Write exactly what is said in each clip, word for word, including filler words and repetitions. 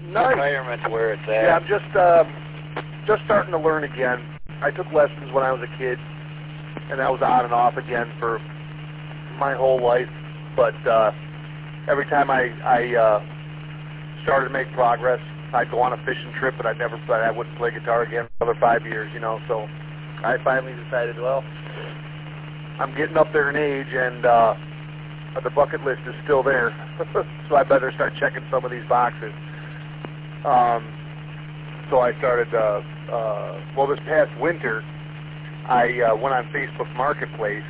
Nice. Retirement's where it's at. Yeah, I'm just um, just starting to learn again. I took lessons when I was a kid, and that was on and off again for my whole life. But uh, every time I I uh, started to make progress, I'd go on a fishing trip, but I'd never play. I wouldn't play guitar again for another five years, you know. So I finally decided, well, I'm getting up there in age, and uh, the bucket list is still there, so I better start checking some of these boxes. Um, so I started, uh, uh, well, this past winter, I uh, went on Facebook Marketplace,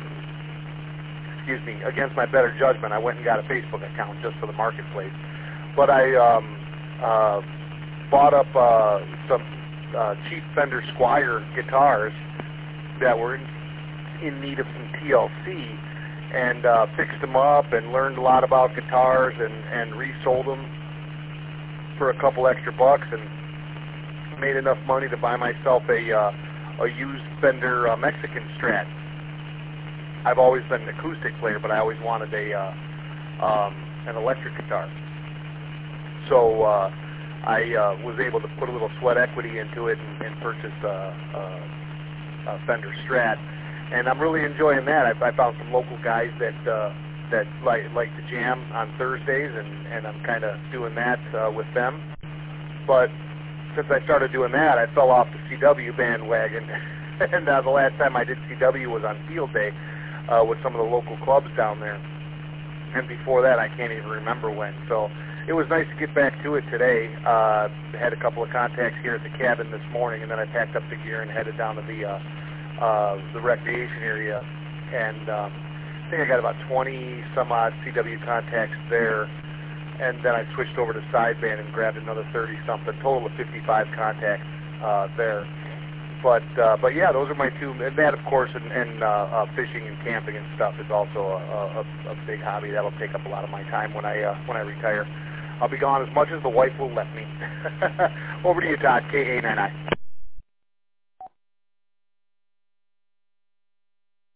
excuse me, against my better judgment. I went and got a Facebook account just for the Marketplace. But I um, uh, bought up uh, some uh, cheap Fender Squier guitars that were in, in need of some T L C, and uh, fixed them up and learned a lot about guitars, and, and resold them for a couple extra bucks, and made enough money to buy myself a uh, a used Fender uh, Mexican Strat. I've always been an acoustic player, but I always wanted a uh, um, an electric guitar. So uh, I uh, was able to put a little sweat equity into it and, and purchase a, a, a Fender Strat, and I'm really enjoying that. I, I found some local guys that uh, that like like to jam on Thursdays, and, and I'm kind of doing that uh, with them. But since I started doing that, I fell off the C W bandwagon, and uh, the last time I did C W was on Field Day uh, with some of the local clubs down there. And before that, I can't even remember when. So it was nice to get back to it today. Uh, had a couple of contacts here at the cabin this morning, and then I packed up the gear and headed down to the uh, uh, the recreation area. And um, I think I got about twenty some odd C W contacts there. And then I switched over to sideband and grabbed another thirty something, total of fifty-five contacts uh, there. But uh, but yeah, those are my two. And that, of course, and, and uh, uh, fishing and camping and stuff is also a, a, a big hobby. That'll take up a lot of my time when I uh, when I retire. I'll be gone as much as the wife will let me. Over to you, Todd. K A nine nine.